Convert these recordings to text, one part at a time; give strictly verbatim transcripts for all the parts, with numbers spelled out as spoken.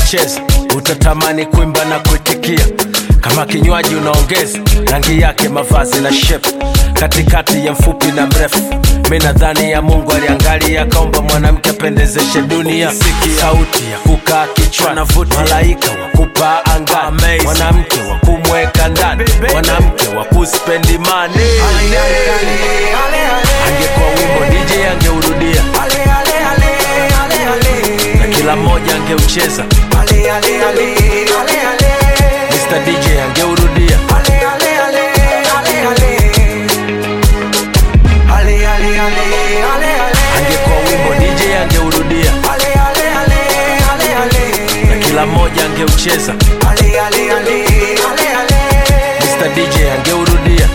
akicheza utatamani kuimba na kuitikia. Kama kinywaji unaongeza rangi yake, mavazi na shape, katikati ya mfupi na mrefu. Mimi nadhani ya Mungu aliangalia akaomba mwanamke apendezeshe dunia. Sikia sauti ya kukaa kichwani, malaika wa kupaa angani, mwanamke wa kumweka ndani, mwanamke wa kuspendi money. Angekuwa wimbo D J angeurudia, na kila mmoja angeucheza. Mister D J angeurudia, angekuwa wimbo D J angeurudia, na kila mmoja angeucheza. Mister D J angeurudia.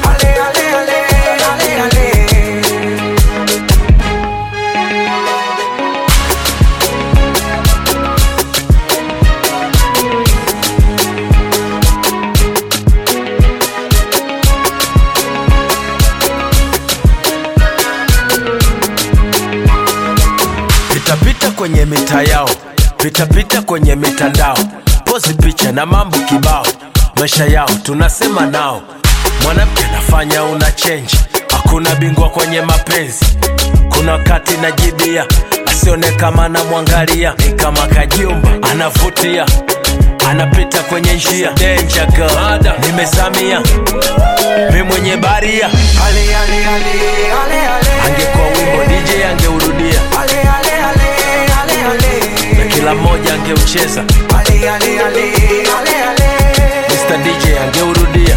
Pitapita kwenye mita yao, pitapita kwenye mitandao, pozi picha na mambo kibao, maisha yao tunasema nao. Mwanamke nafanya una change, hakuna bingwa kwenye mapenzi. Kuna wakati najibia, asione kama na mwangalia, ni kama kajumba anavutia, anapita kwenye njia. Danger girl, nimezamia mimi mwenye baria. Angekuwa wimbo D J angeurudia, na kila mmoja angeucheza. Mister D J angeurudia,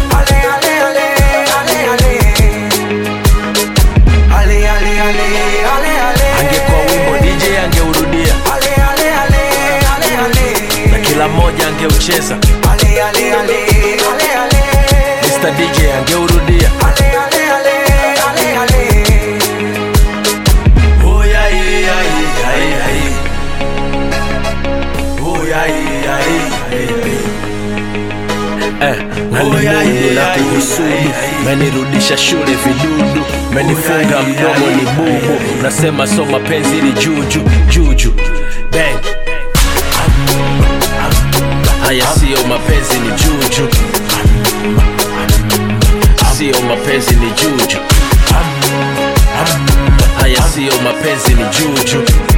angekuwa wimbo D J angeurudia, na kila mmoja angeucheza. Mister D J angeurudia. Eh, nalimundu na kuhusudu, menirudisha shule vidudu, menifunga mdomo ni bubu, nasema so mapenzi ni juju, juju, bang. Haya sio mapenzi ni juju, sio mapenzi ni juju, haya sio mapenzi ni juju.